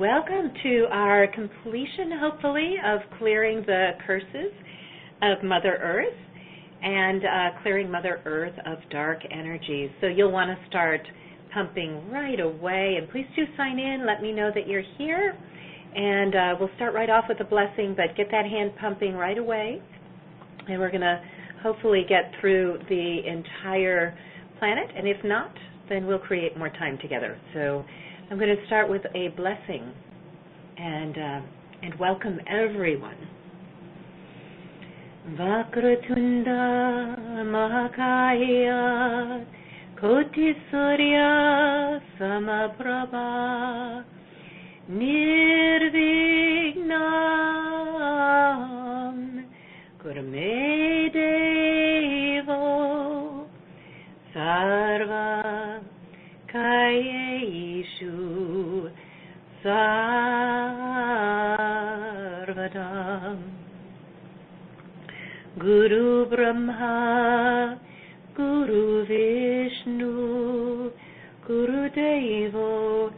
Welcome to our completion, hopefully, of clearing the curses of Mother Earth and clearing Mother Earth of dark energies. So you'll want to start pumping right away. And please do sign in. Let me know that you're here. And we'll start right off with a blessing, but get that hand pumping right away. And we're going to hopefully get through the entire planet. And if not, then we'll create more time together. So I'm going to start with a blessing and welcome everyone. Vakratunda Mahakaya Koti Surya Samaprabha Nirvignam Kurme Devo Sarva Kayeshu Sarvadam Guru Brahma Guru Vishnu Guru Devo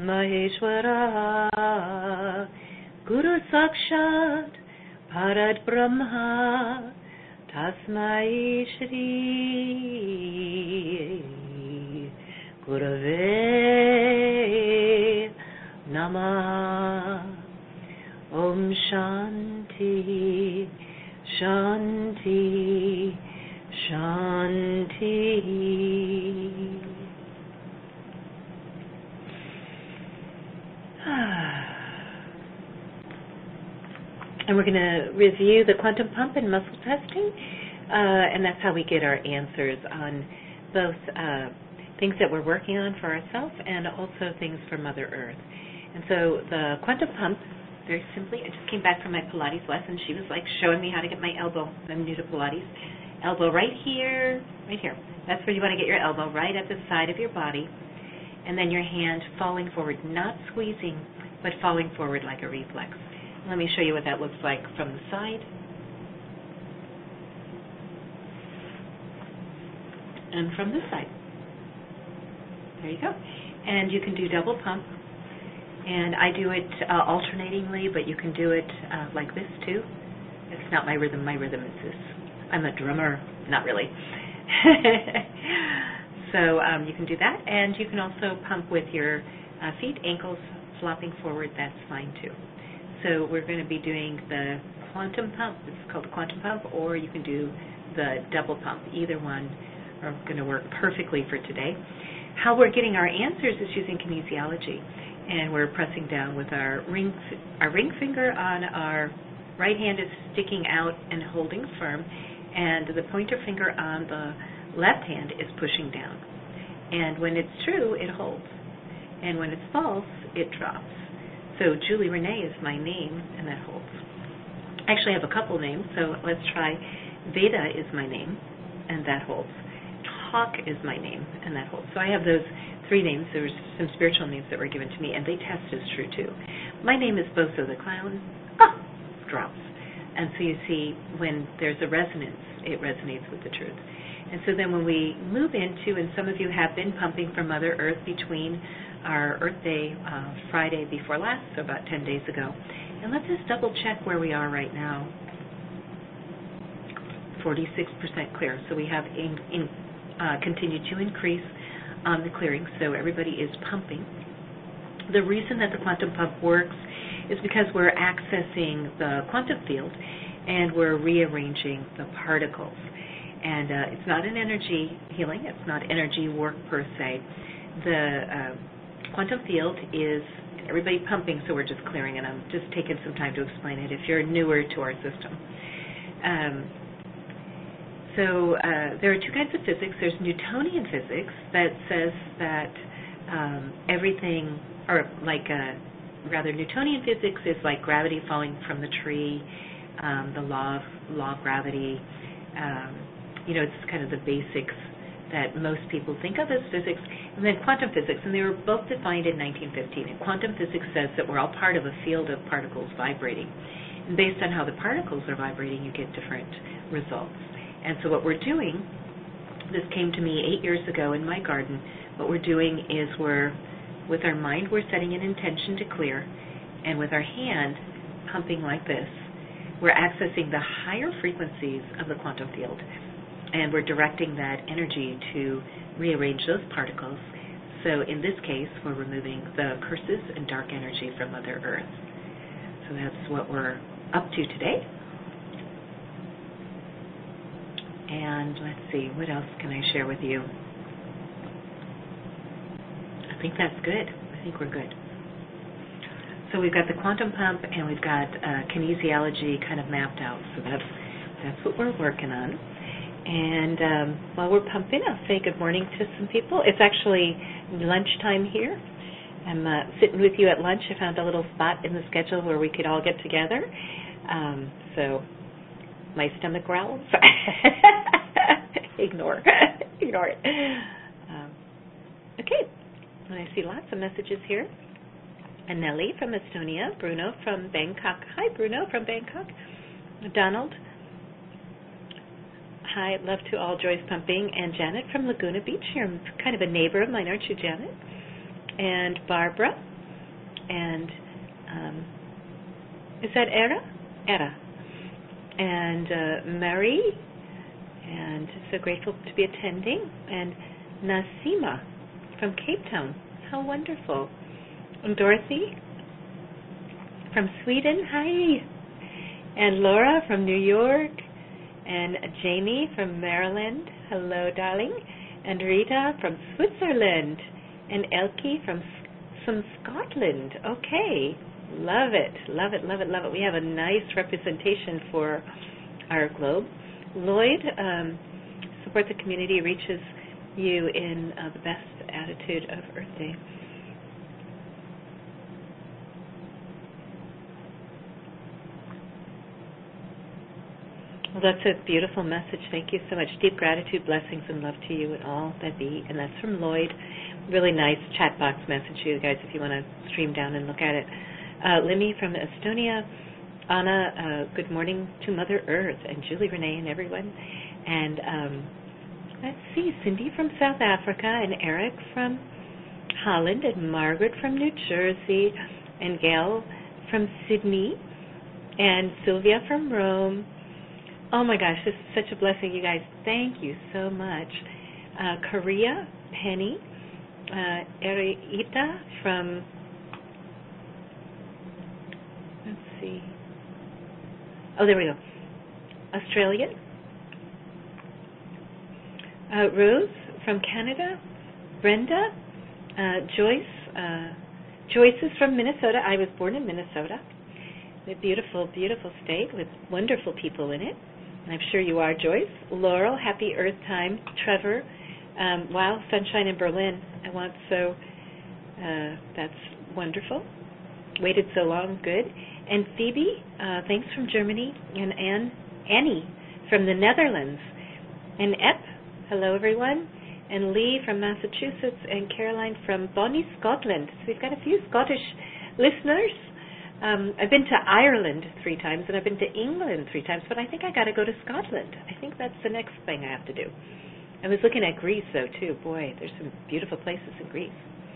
Maheshwara Guru Sakshat Bharat Brahma Tasmai Shri Gurave Namah. Om Shanti, Shanti, Shanti. And we're going to review the quantum pump and muscle testing, and that's how we get our answers on both things that we're working on for ourselves and also things for Mother Earth. And so the quantum pump, very simply, I just came back from my Pilates lesson. She was like showing me how to get my elbow. I'm new to Pilates. Elbow right here, right here. That's where you want to get your elbow, right at the side of your body. And then your hand falling forward, not squeezing, but falling forward like a reflex. Let me show you what that looks like from the side. And from this side. There you go. And you can do double pump. And I do it alternatingly, but you can do it like this too. It's not my rhythm. My rhythm is this. I'm a drummer. Not really. So you can do that. And you can also pump with your feet, ankles flopping forward. That's fine too. So we're going to be doing the quantum pump. It's called the quantum pump. Or you can do the double pump. Either one are going to work perfectly for today. How we're getting our answers is using kinesiology, and we're pressing down with our ring finger on our right hand is sticking out and holding firm, and the pointer finger on the left hand is pushing down. And when it's true, it holds, and when it's false, it drops. So Julie Renee is my name, and that holds. I actually have a couple names, so let's try. Veda is my name, and that holds. Hawk is my name, and that holds. So I have those three names. There's some spiritual names that were given to me, and they test as true, too. My name is Boso the Clown. Drops. And so you see, when there's a resonance, it resonates with the truth. And so then when we move into, and some of you have been pumping for Mother Earth between our Earth Day, Friday before last, so about 10 days ago. And let's just double check where we are right now. 46% clear. So we have continued to increase on the clearing, so everybody is pumping. The reason that the quantum pump works is because we're accessing the quantum field and we're rearranging the particles. And it's not an energy healing, it's not energy work per se. The quantum field is everybody pumping, so we're just clearing, and I'm just taking some time to explain it if you're newer to our system. So there are two kinds of physics. There's Newtonian physics that says that everything, or like rather Newtonian physics is like gravity falling from the tree, the law of gravity. It's kind of the basics that most people think of as physics. And then quantum physics, and they were both defined in 1915. And quantum physics says that we're all part of a field of particles vibrating. And based on how the particles are vibrating, you get different results. And so what we're doing, this came to me 8 years ago in my garden, what we're doing is we're with our mind, we're setting an intention to clear, and with our hand pumping like this, we're accessing the higher frequencies of the quantum field, and we're directing that energy to rearrange those particles. So in this case, we're removing the curses and dark energy from Mother Earth. So that's what we're up to today. And let's see, what else can I share with you? I think that's good. I think we're good. So we've got the quantum pump and we've got kinesiology kind of mapped out. So that's what we're working on. And while we're pumping, I'll say good morning to some people. It's actually lunchtime here. I'm sitting with you at lunch. I found a little spot in the schedule where we could all get together. So my stomach growls. Ignore it. Okay. And I see lots of messages here. Anneli from Estonia, Bruno from Bangkok. Hi, Bruno from Bangkok. Donald. Hi, love to all Joyce Pumping. And Janet from Laguna Beach. You're kind of a neighbor of mine, aren't you, Janet? And Barbara. And is that Era? Era. And Mary. And so grateful to be attending. And Nasima from Cape Town. How wonderful. And Dorothy from Sweden. Hi. And Laura from New York. And Jamie from Maryland. Hello, darling. And Rita from Switzerland. And Elke from Scotland. Okay. Love it. Love it, love it, love it. We have a nice representation for our globe. Lloyd, support the community, reaches you in the best attitude of Earth Day. Well, that's a beautiful message. Thank you so much. Deep gratitude, blessings, and love to you and all that be. And that's from Lloyd. Really nice chat box message, you guys, if you want to stream down and look at it. Limmy from Estonia. Anna, good morning to Mother Earth, and Julie, Renee, and everyone. And let's see, Cindy from South Africa, and Eric from Holland, and Margaret from New Jersey, and Gail from Sydney, and Sylvia from Rome. Oh my gosh, this is such a blessing, you guys. Thank you so much. Korea, Penny, Erita from, let's see. Oh, there we go. Australia. Rose from Canada. Brenda. Joyce. Joyce is from Minnesota. I was born in Minnesota. A beautiful, beautiful state with wonderful people in it. And I'm sure you are, Joyce. Laurel, happy Earth Time. Trevor, wow, sunshine in Berlin. That's wonderful. Waited so long, good. And Phoebe, thanks from Germany. And Annie from the Netherlands. And Epp, hello everyone. And Lee from Massachusetts. And Caroline from Bonnie, Scotland. So we've got a few Scottish listeners. I've been to Ireland 3 times, and I've been to England 3 times, but I think I got to go to Scotland. I think that's the next thing I have to do. I was looking at Greece, though, too. Boy, there's some beautiful places in Greece.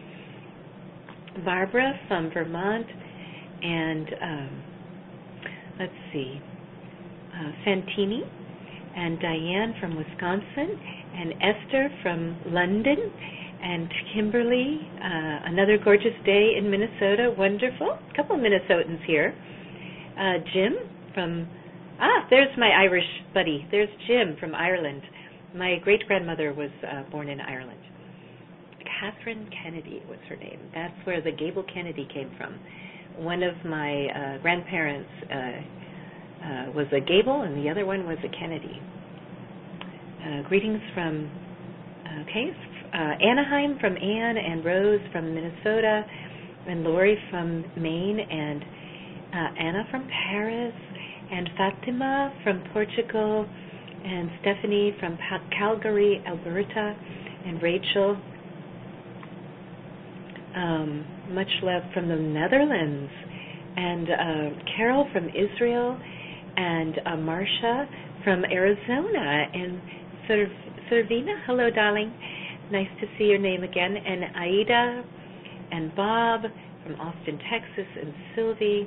Barbara from Vermont, and let's see, Santini, and Diane from Wisconsin, and Esther from London, and Kimberly, another gorgeous day in Minnesota. Wonderful. A couple of Minnesotans here. Jim from, there's my Irish buddy. There's Jim from Ireland. My great-grandmother was born in Ireland. Catherine Kennedy was her name. That's where the Gable Kennedy came from. One of my grandparents was a Gable, and the other one was a Kennedy. Greetings from, Anaheim from Anne, and Rose from Minnesota, and Lori from Maine, and Anna from Paris, and Fatima from Portugal, and Stephanie from Calgary, Alberta, and Rachel. Much love from the Netherlands, and Carol from Israel, and Marcia from Arizona, and Servina, hello darling, nice to see your name again, and Aida, and Bob from Austin, Texas, and Sylvie.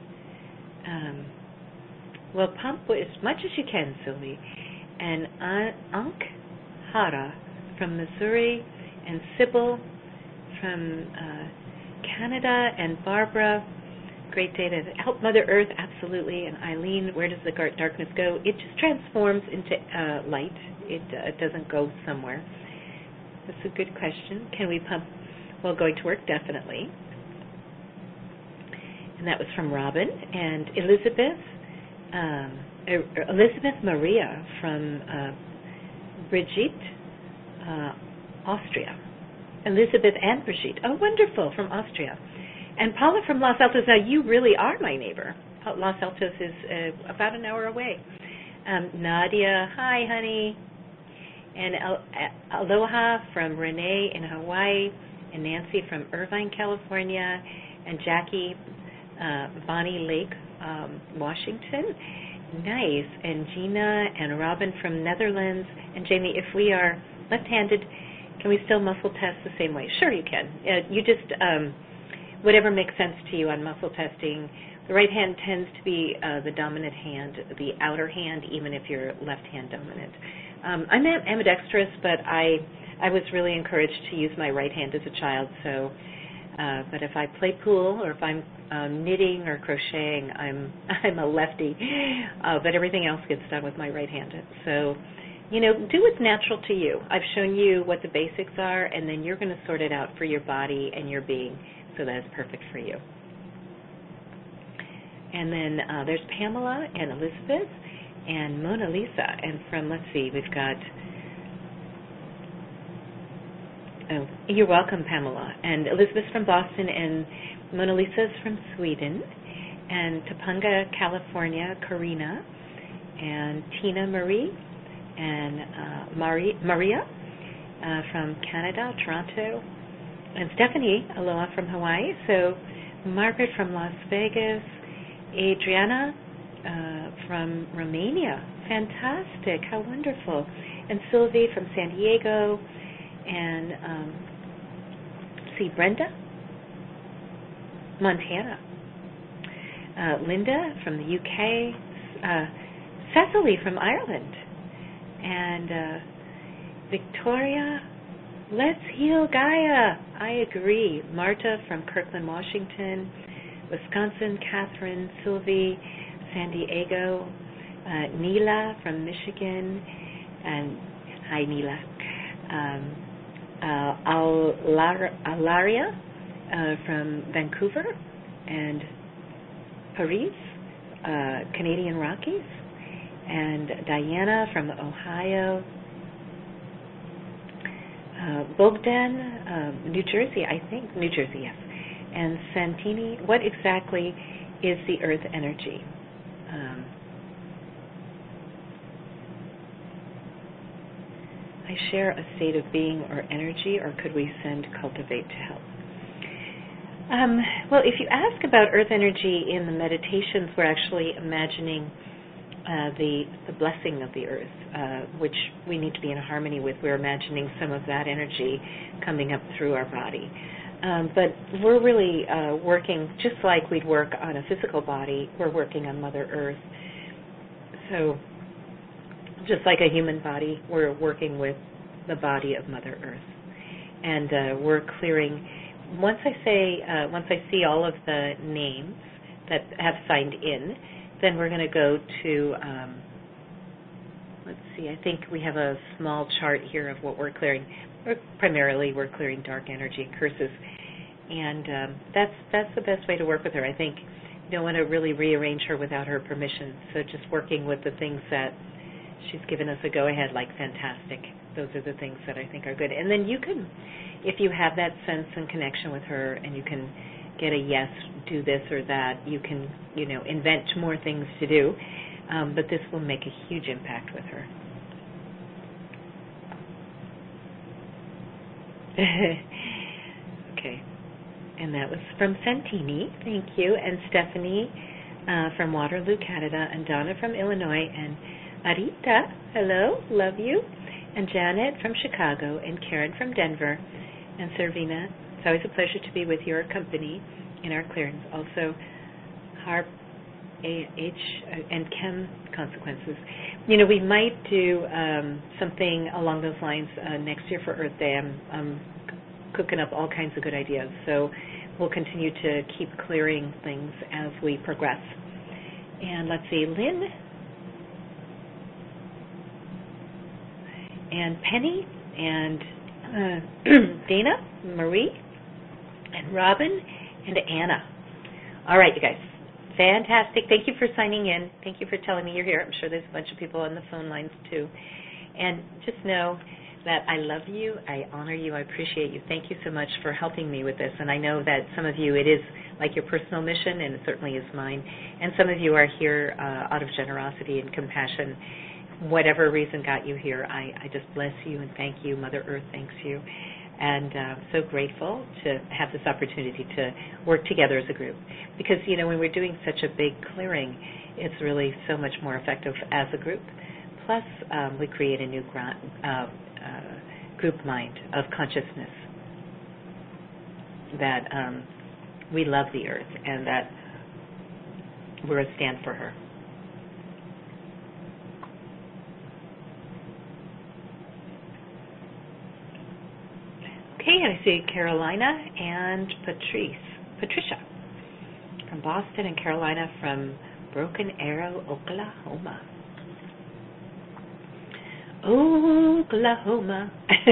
Well, pump as much as you can, Sylvie. And Ankh Hara from Missouri, and Sybil from Canada, and Barbara. Great day to help Mother Earth, absolutely. And Eileen, where does the darkness go? It just transforms into light. It doesn't go somewhere. That's a good question. Can we pump while going to work? Definitely. And that was from Robin. And Elizabeth Maria from Brigitte, Austria. Elizabeth and Brigitte. Oh, wonderful, from Austria. And Paula from Los Altos. Now, you really are my neighbor. Los Altos is about an hour away. Nadia, hi, honey. And Aloha from Renee in Hawaii, and Nancy from Irvine, California, and Jackie, Bonnie Lake, Washington. Nice. And Gina and Robin from Netherlands. And Jamie, if we are left-handed, can we still muscle test the same way? Sure, you can. You just, whatever makes sense to you on muscle testing. The right hand tends to be the dominant hand, the outer hand, even if you're left-hand dominant. I'm ambidextrous, but I was really encouraged to use my right hand as a child. So, but if I play pool or if I'm knitting or crocheting, I'm a lefty. But everything else gets done with my right hand. So, do what's natural to you. I've shown you what the basics are, and then you're going to sort it out for your body and your being, so that it's perfect for you. And then there's Pamela and Elizabeth and Mona Lisa. And from, let's see, we've got, oh, you're welcome, Pamela. And Elizabeth's from Boston, and Mona Lisa's from Sweden. And Topanga, California, Karina. And Tina Marie. And Maria from Canada, Toronto. And Stephanie, aloha from Hawaii. So Margaret from Las Vegas. Adriana from Romania. Fantastic. How wonderful. And Sylvie from San Diego. And Brenda, Montana. Linda from the UK. Cecily from Ireland. And Victoria, let's heal Gaia. I agree. Marta from Kirkland, Washington. Wisconsin, Catherine, Sylvie, San Diego, Neela from Michigan, and hi Neela, Alaria from Vancouver, and Paris, Canadian Rockies, and Diana from Ohio, Bogdan, New Jersey, I think, New Jersey, yes. And Santini, what exactly is the earth energy? I share a state of being or energy, or could we send cultivate to help? Well, if you ask about earth energy in the meditations, we're actually imagining the blessing of the earth, which we need to be in harmony with. We're imagining some of that energy coming up through our body. But we're really working, just like we'd work on a physical body, we're working on Mother Earth. So just like a human body, we're working with the body of Mother Earth. And we're clearing, once I see all of the names that have signed in, then we're going to go to, let's see, I think we have a small chart here of what we're clearing. Primarily, we're clearing dark energy, curses, and that's the best way to work with her. I think you don't want to really rearrange her without her permission. So just working with the things that she's given us a go-ahead, like fantastic. Those are the things that I think are good. And then you can, if you have that sense and connection with her, and you can get a yes, do this or that, you can, invent more things to do. But this will make a huge impact with her. Okay, and that was from Santini, thank you, and Stephanie from Waterloo, Canada, and Donna from Illinois, and Arita, hello, love you, and Janet from Chicago, and Karen from Denver, and It's always a pleasure to be with your company in our clearings. Also, HARP, and chem consequences. We might do something along those lines next year for Earth Day. I'm cooking up all kinds of good ideas. So we'll continue to keep clearing things as we progress. And let's see, Lynn and Penny and Dana, Marie, and Robin, and Anna. All right, you guys. Fantastic. Thank you for signing in. Thank you for telling me you're here. I'm sure there's a bunch of people on the phone lines, too. And just know that I love you, I honor you, I appreciate you. Thank you so much for helping me with this. And I know that some of you, it is like your personal mission, and it certainly is mine. And some of you are here out of generosity and compassion. Whatever reason got you here, I just bless you and thank you. Mother Earth thanks you. And so grateful to have this opportunity to work together as a group. Because, when we're doing such a big clearing, it's really so much more effective as a group. Plus, we create a new group mind of consciousness that we love the Earth and that we're a stand for her. Okay, I see Carolina and Patricia from Boston, and Carolina from Broken Arrow, Oklahoma. Oklahoma.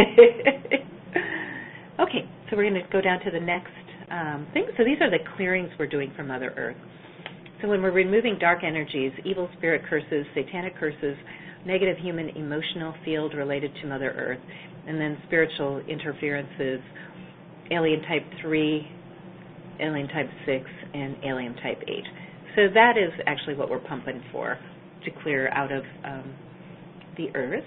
Okay, so we're going to go down to the next thing. So these are the clearings we're doing for Mother Earth. So when we're removing dark energies, evil spirit curses, satanic curses, negative human emotional field related to Mother Earth, and then spiritual interferences, alien type 3, alien type 6, and alien type 8. So that is actually what we're pumping for, to clear out of the Earth.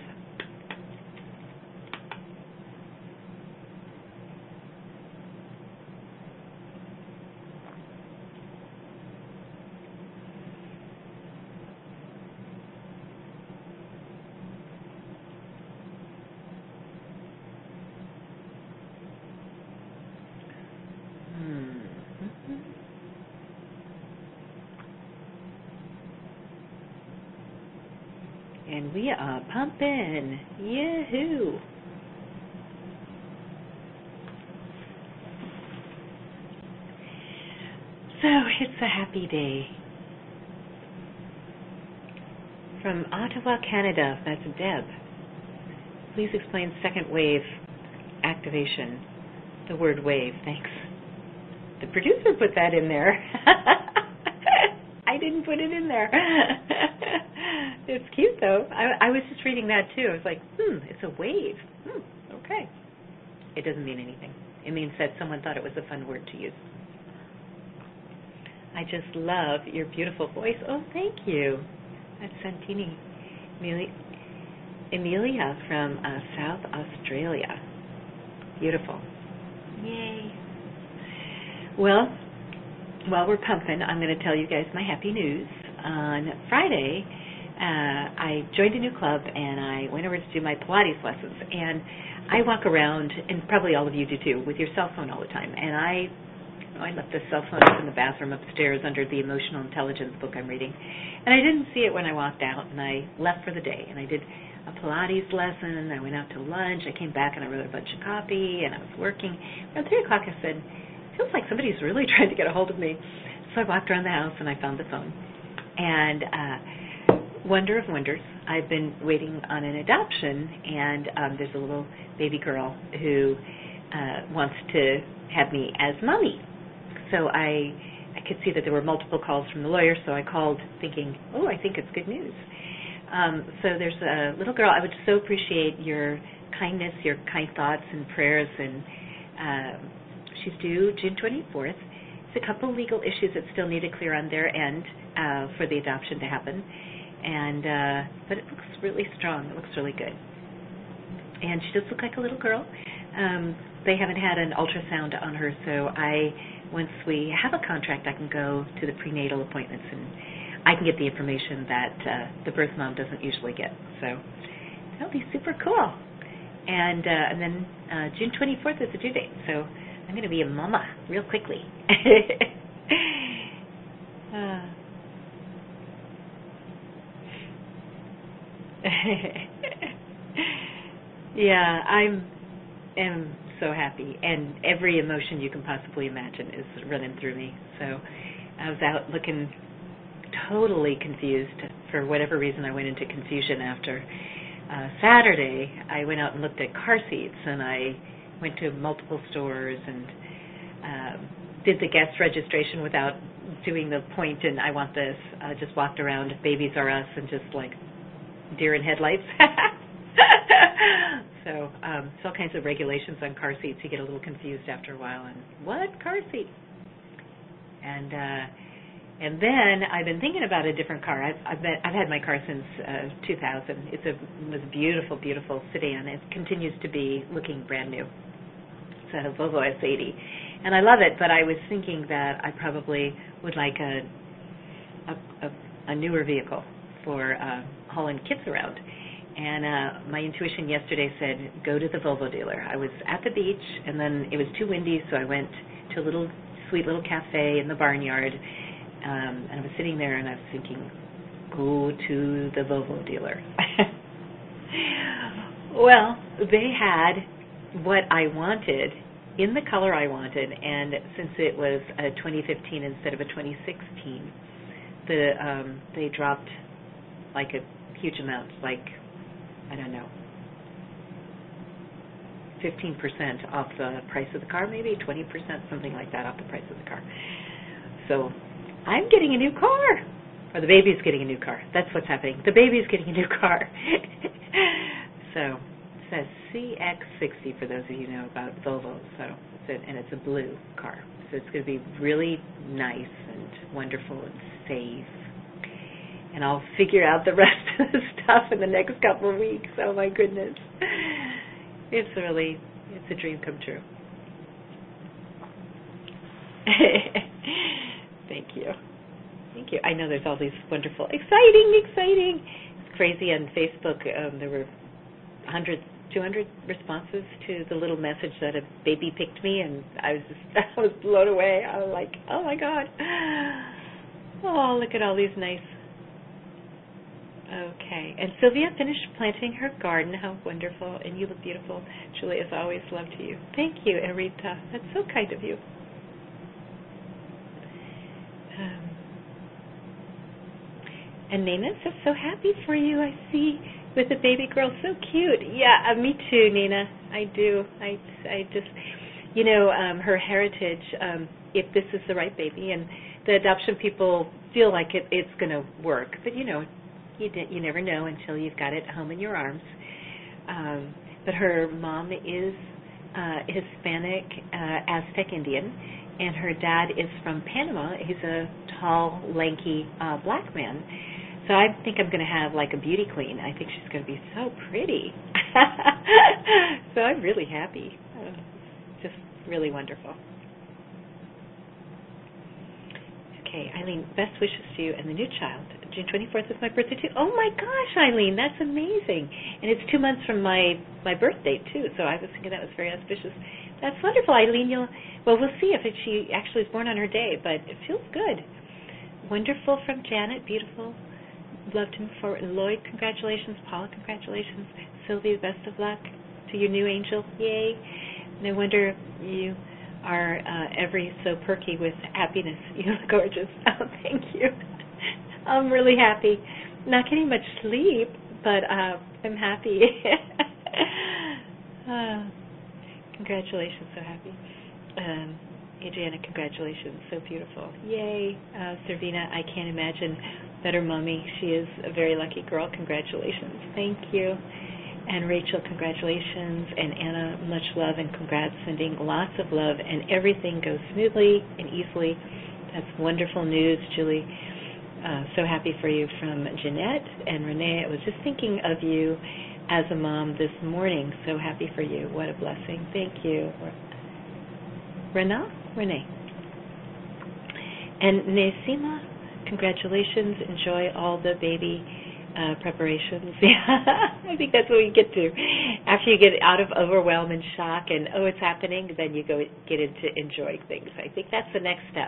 And we are pumping. Yahoo! So it's a happy day. From Ottawa, Canada, that's Deb. Please explain second wave activation. The word wave, thanks. The producer put that in there. I didn't put it in there. It's cute, though. I was just reading that, too. I was like, it's a wave. Okay. It doesn't mean anything. It means that someone thought it was a fun word to use. I just love your beautiful voice. Oh, thank you. That's Santini. Emilia from South Australia. Beautiful. Yay. Well, while we're pumping, I'm going to tell you guys my happy news. On Friday, I joined a new club, and I went over to do my Pilates lessons. And I walk around, and probably all of you do too, with your cell phone all the time. And I left the cell phone up in the bathroom upstairs under the emotional intelligence book I'm reading. And I didn't see it when I walked out, and I left for the day. And I did a Pilates lesson. I went out to lunch. I came back, and I wrote a bunch of copy, and I was working. Around 3 o'clock, I said, feels like somebody's really trying to get a hold of me. So I walked around the house, and I found the phone. And wonder of wonders, I've been waiting on an adoption, and there's a little baby girl who wants to have me as mommy. So I could see that there were multiple calls from the lawyer, so I called thinking, I think it's good news. So there's a little girl. I would so appreciate your kindness, your kind thoughts and prayers, and she's due June 24th. It's a couple legal issues that still need to clear on their end for the adoption to happen, but it looks really strong. It looks really good. And she does look like a little girl. They haven't had an ultrasound on her, so once we have a contract, I can go to the prenatal appointments and I can get the information that the birth mom doesn't usually get. So that'll be super cool. And then June 24th is the due date. So I'm going to be a mama real quickly. uh. Yeah, am so happy, and every emotion you can possibly imagine is running through me. So I was out looking totally confused. For whatever reason, I went into confusion after Saturday. I went out and looked at car seats, and I went to multiple stores and did the guest registration without doing the point and I want this. Just walked around Babies R Us and just like deer in headlights. So all kinds of regulations on car seats. You get a little confused after a while. And what car seat? And then I've been thinking about a different car. I've had my car since 2000. It was a beautiful, beautiful sedan. It continues to be looking brand new. It's a Volvo S80, and I love it. But I was thinking that I probably would like a newer vehicle for hauling kids around. And my intuition yesterday said, go to the Volvo dealer. I was at the beach, and then it was too windy, so I went to a sweet little cafe in the barnyard, and I was sitting there, and I was thinking, go to the Volvo dealer. Well, they had what I wanted in the color I wanted, and since it was a 2015 instead of a 2016, they dropped like a huge amount, like, I don't know, 15% off the price of the car, maybe 20%, something like that off the price of the car. So I'm getting a new car, or the baby's getting a new car. That's what's happening. The baby's getting a new car. So it says CX60 for those of you who know about Volvo. So it's a blue car. So it's going to be really nice and wonderful and safe. And I'll figure out the rest of the stuff in the next couple of weeks. Oh, my goodness. It's a dream come true. Thank you. Thank you. I know there's all these wonderful, exciting. It's crazy on Facebook. There were 100, 200 responses to the little message that a baby picked me, and I was blown away. I was like, oh, my God. Oh, look at all these nice. Okay. And Sylvia finished planting her garden. How wonderful. And you look beautiful. Julie, as always, love to you. Thank you, Erita. That's so kind of you. And Nina says, so happy for you, I see, with the baby girl. So cute. Yeah, me too, Nina. I do. I just, her heritage, if this is the right baby, and the adoption people feel like it's going to work. But, you never know until you've got it home in your arms. But her mom is Hispanic, Aztec Indian, and her dad is from Panama. He's a tall, lanky black man. So I think I'm going to have like a beauty queen. I think she's going to be so pretty. So I'm really happy. Just really wonderful. Okay, Eileen, best wishes to you and the new child. June 24th is my birthday, too. Oh, my gosh, Eileen, that's amazing. And it's 2 months from my birthday, too, so I was thinking that was very auspicious. That's wonderful, Eileen. We'll see if she actually is born on her day, but it feels good. Wonderful from Janet, beautiful. Loved him for Lloyd, congratulations. Paula, congratulations. Sylvia, best of luck to your new angel. Yay. No wonder you are every so perky with happiness. You look gorgeous. Oh, thank you. I'm really happy. Not getting much sleep, but I'm happy. Congratulations, so happy. Adriana, congratulations, so beautiful. Yay. Servina, I can't imagine better mommy. She is a very lucky girl. Congratulations. Thank you. And Rachel, congratulations. And Anna, much love and congrats. Sending lots of love, and everything goes smoothly and easily. That's wonderful news, Julie. So happy for you from Jeanette and Renee. I was just thinking of you as a mom this morning. So happy for you. What a blessing. Thank you. Renee. And Nesima, congratulations. Enjoy all the baby preparations. Yeah, I think that's what we get to. After you get out of overwhelm and shock and, oh, it's happening, then you get into enjoying things. I think that's the next step.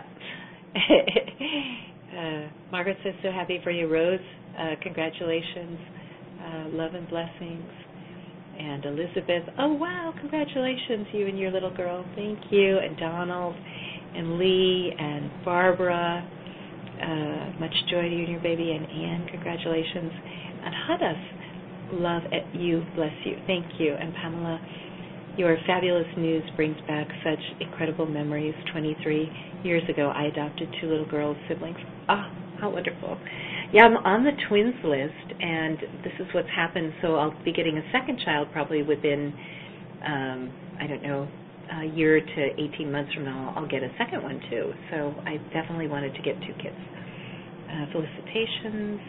Margaret says, so happy for you, Rose. Congratulations. Love and blessings. And Elizabeth, oh, wow, congratulations, you and your little girl. Thank you. And Donald and Lee and Barbara. Much joy to you and your baby. And Anne, congratulations. And Hadas, love at you, bless you. Thank you. And Pamela, your fabulous news brings back such incredible memories. 23 years ago, I adopted 2 little girls, siblings. Ah, how wonderful. Yeah, I'm on the twins list, and this is what's happened. So I'll be getting a second child probably within, I don't know, a year to 18 months from now. I'll get a second one, too. So I definitely wanted to get 2 kids. Felicitations.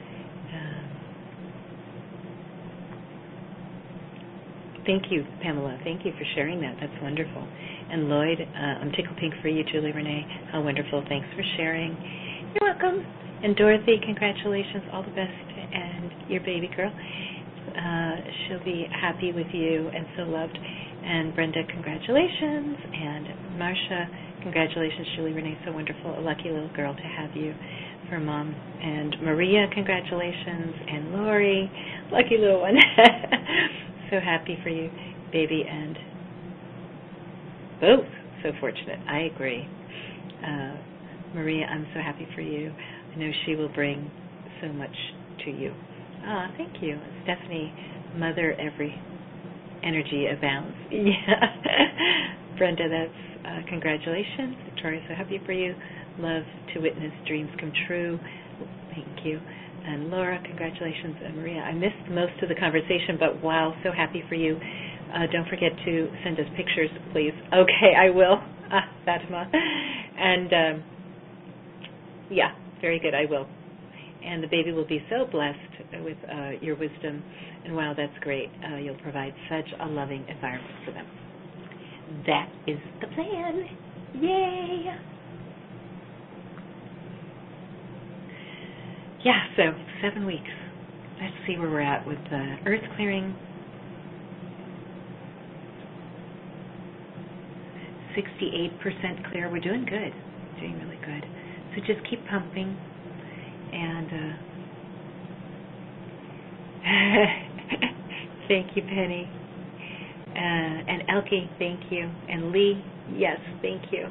Thank you, Pamela. Thank you for sharing that. That's wonderful. And Lloyd, I'm tickled pink for you, Julie Renee. How wonderful. Thanks for sharing. You're welcome. And Dorothy, congratulations. All the best. And your baby girl. She'll be happy with you and so loved. And Brenda, congratulations. And Marcia, congratulations, Julie Renee. So wonderful. A lucky little girl to have you for Mom. And Maria, congratulations. And Lori, lucky little one. So happy for you, baby, and both so fortunate. I agree. Maria, I'm so happy for you. I know she will bring so much to you. Thank you. Stephanie, mother, every energy abounds. Yeah. Brenda, that's congratulations. Victoria, so happy for you. Love to witness dreams come true. Thank you. And Laura, congratulations. And Maria, I missed most of the conversation, but wow, so happy for you. Don't forget to send us pictures, please. Okay, I will. Fatima. And, yeah, very good, I will. And the baby will be so blessed with your wisdom. And wow, that's great. You'll provide such a loving environment for them. That is the plan. Yay! Yeah, so 7 weeks. Let's see where we're at with the earth clearing. 68% clear. We're doing good. Doing really good. So just keep pumping. And thank you, Penny. And Elke, thank you. And Lee, yes, thank you.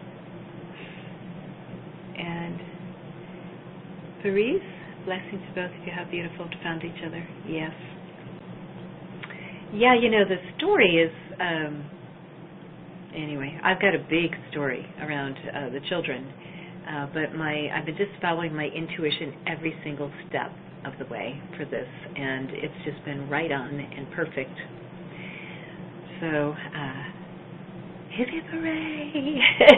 And Paris, blessings to both of you. How beautiful to found each other. Yes. Yeah, you know, the story is, anyway, I've got a big story around the children, but I've been just following my intuition every single step of the way for this, and it's just been right on and perfect. So, hip hip hooray!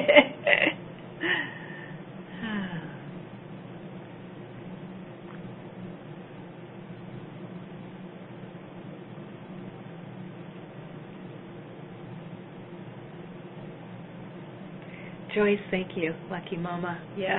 Joyce, thank you. Lucky mama. Yeah.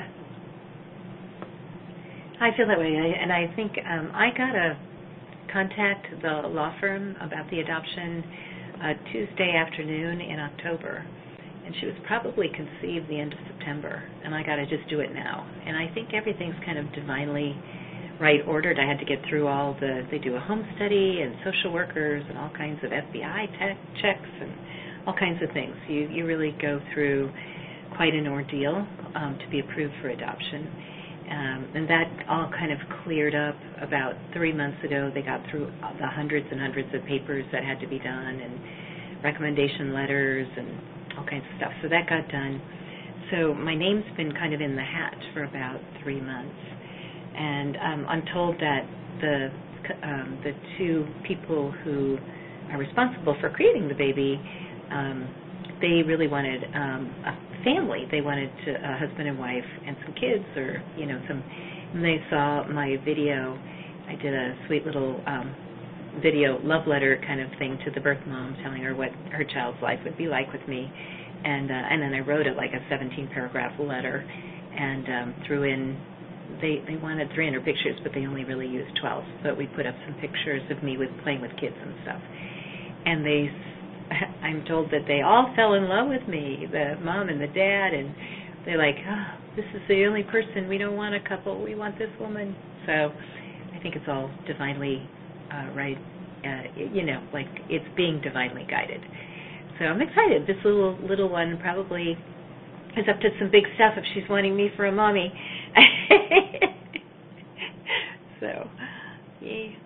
I feel that way. And I think I got to contact the law firm about the adoption Tuesday afternoon in October. And she was probably conceived the end of September. And I got to just do it now. And I think everything's kind of divinely right ordered. I had to get through they do a home study and social workers and all kinds of FBI checks and all kinds of things. You really go through quite an ordeal to be approved for adoption. And that all kind of cleared up about 3 months ago. They got through the hundreds and hundreds of papers that had to be done and recommendation letters and all kinds of stuff. So that got done. So my name's been kind of in the hat for about 3 months. And I'm told that the 2 people who are responsible for creating the baby, they really wanted a family. They wanted a husband and wife and some kids, or and they saw my video. I did a sweet little video love letter kind of thing to the birth mom, telling her what her child's life would be like with me, and then I wrote it like a 17-paragraph letter, and threw in they wanted 300 pictures, but they only really used 12. But we put up some pictures of me playing with kids and stuff. And I'm told that they all fell in love with me, the mom and the dad, and they're like, oh, this is the only person. We don't want a couple. We want this woman. So I think it's all divinely right, like it's being divinely guided. So I'm excited. This little one probably is up to some big stuff if she's wanting me for a mommy. So, yay.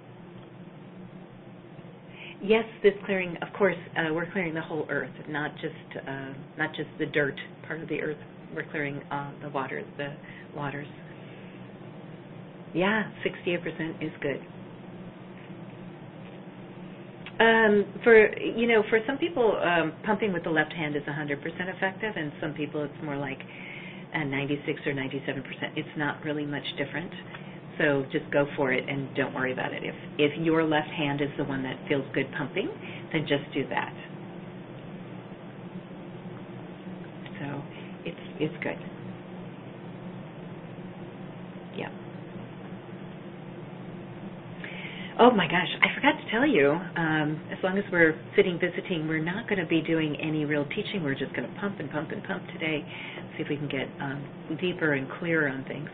Yes, this clearing, of course, we're clearing the whole earth, not just the dirt part of the earth. We're clearing the waters. Yeah, 68% is good. For some people, pumping with the left hand is 100% effective, and some people it's more like 96 or 97%. It's not really much different. So just go for it and don't worry about it. If your left hand is the one that feels good pumping, then just do that. So it's good. Yeah. Oh my gosh, I forgot to tell you, as long as we're sitting visiting, we're not going to be doing any real teaching. We're just going to pump and pump and pump today, see if we can get deeper and clearer on things.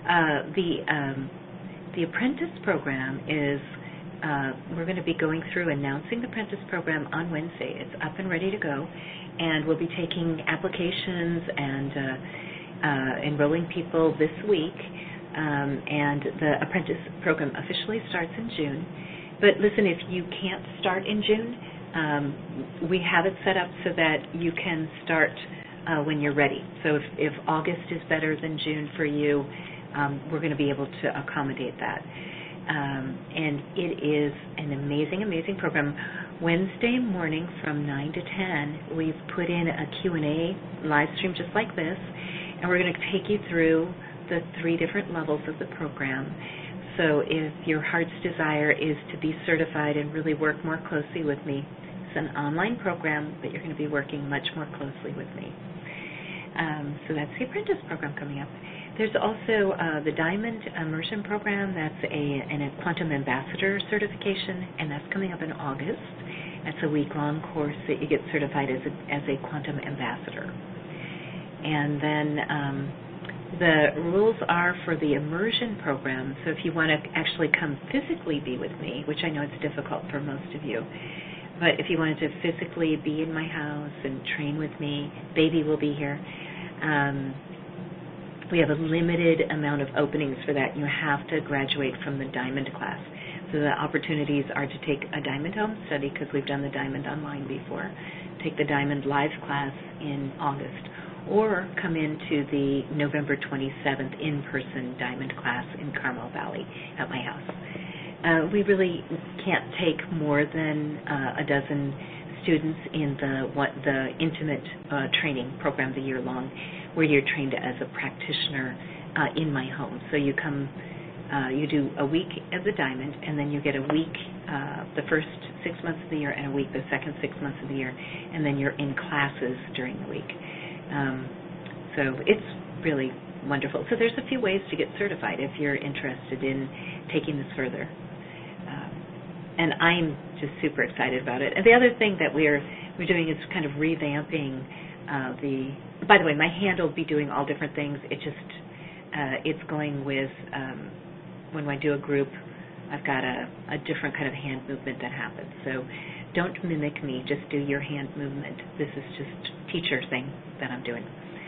The apprentice program is, we're going to be going through announcing the apprentice program on Wednesday. It's up and ready to go, and we'll be taking applications and enrolling people this week. And the apprentice program officially starts in June. But listen, if you can't start in June, we have it set up so that you can start when you're ready. So if August is better than June for you, we're going to be able to accommodate that. And it is an amazing, amazing program. Wednesday morning from 9 to 10, we've put in a Q&A live stream just like this, and we're going to take you through the 3 different levels of the program. So if your heart's desire is to be certified and really work more closely with me, it's an online program, but you're going to be working much more closely with me. So that's the apprentice program coming up. There's also the Diamond Immersion program. That's a Quantum Ambassador certification, and that's coming up in August. That's a week-long course that you get certified as a Quantum Ambassador. And then the rules are for the immersion program, so if you want to actually come physically be with me, which I know it's difficult for most of you, but if you wanted to physically be in my house and train with me, baby will be here. We have a limited amount of openings for that. You have to graduate from the Diamond class. So the opportunities are to take a Diamond home study, because we've done the Diamond online before, take the Diamond live class in August, or come into the November 27th in-person Diamond class in Carmel Valley at my house. We really can't take more than a dozen students in the intimate training program, the year-long, where you're trained as a practitioner in my home. So you come, you do a week of the Diamond, and then you get a week the first 6 months of the year, and a week the second 6 months of the year, and then you're in classes during the week. So it's really wonderful. So there's a few ways to get certified if you're interested in taking this further. And I'm just super excited about it. And the other thing that we're doing is kind of revamping by the way, my hand will be doing all different things. It's going with, when I do a group, I've got a different kind of hand movement that happens. So don't mimic me, just do your hand movement. This is just teacher thing that I'm doing.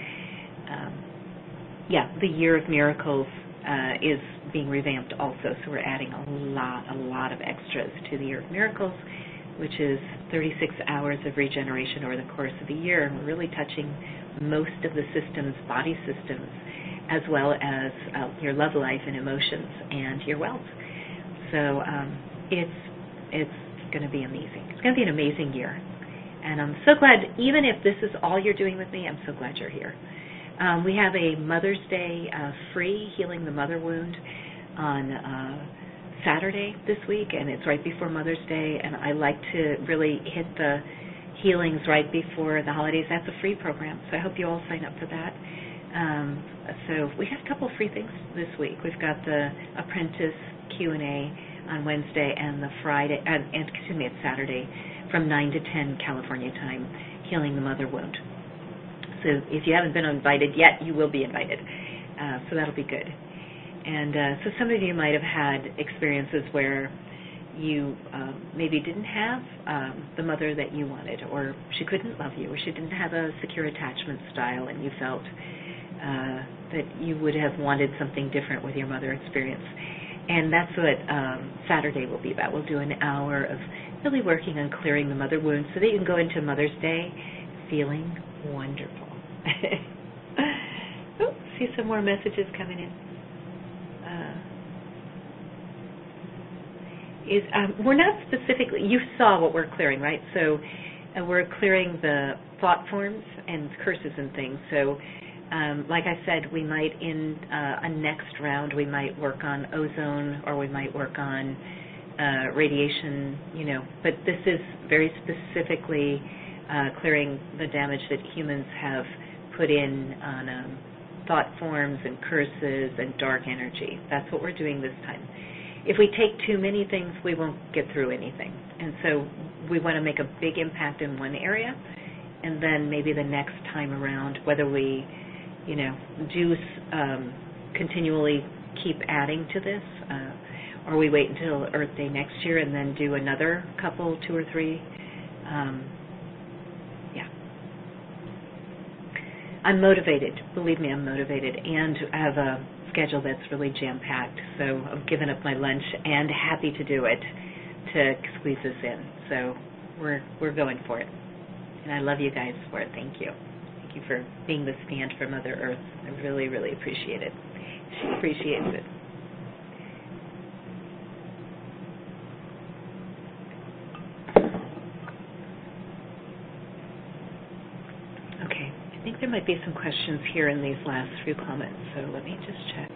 The Year of Miracles is being revamped also, so we're adding a lot of extras to the Year of Miracles, which is 36 hours of regeneration over the course of the year, and we're really touching most of the systems, body systems, as well as your love life and emotions and your wealth. So it's going to be amazing. It's going to be an amazing year. And I'm so glad, even if this is all you're doing with me, I'm so glad you're here. We have a Mother's Day free Healing the Mother Wound on Saturday this week, and it's right before Mother's Day, and I like to really hit the healings right before the holidays. That's a free program, so I hope you all sign up for that. So we have a couple free things this week. We've got the Apprentice Q&A on Wednesday and the Friday, it's Saturday from 9 to 10 California time, Healing the Mother Wound. So if you haven't been invited yet, you will be invited. So that'll be good. And so some of you might have had experiences where you maybe didn't have the mother that you wanted, or she couldn't love you, or she didn't have a secure attachment style, and you felt that you would have wanted something different with your mother experience. And that's what Saturday will be about. We'll do an hour of really working on clearing the mother wound so that you can go into Mother's Day feeling wonderful. Oh, see some more messages coming in. We're not specifically, you saw what we're clearing, right? So we're clearing the thought forms and curses and things. So like I said, we might in a next round, we might work on ozone, or we might work on radiation, but this is very specifically clearing the damage that humans have put in on thought forms and curses and dark energy. That's what we're doing this time. If we take too many things, we won't get through anything. And so we want to make a big impact in one area, and then maybe the next time around, whether we, do continually keep adding to this, or we wait until Earth Day next year and then do another couple, 2 or 3. I'm motivated. Believe me, I'm motivated, and I have a schedule that's really jam-packed. So I've given up my lunch and happy to do it to squeeze this in. So we're going for it, and I love you guys for it. Thank you. Thank you for being the stand for Mother Earth. I really, really appreciate it. She appreciates it. I think there might be some questions here in these last few comments, so let me just check.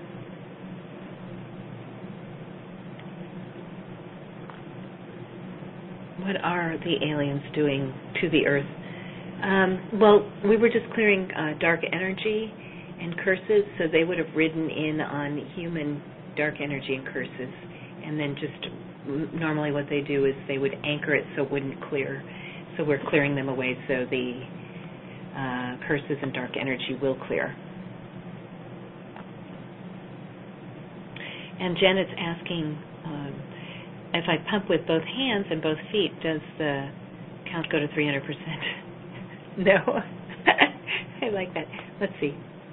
What are the aliens doing to the Earth? Well, we were just clearing dark energy and curses, so they would have ridden in on human dark energy and curses, and then just normally what they do is they would anchor it so it wouldn't clear. So we're clearing them away so the curses and dark energy will clear. And Janet's asking, if I pump with both hands and both feet, does the count go to 300%? No. I like that. Let's see.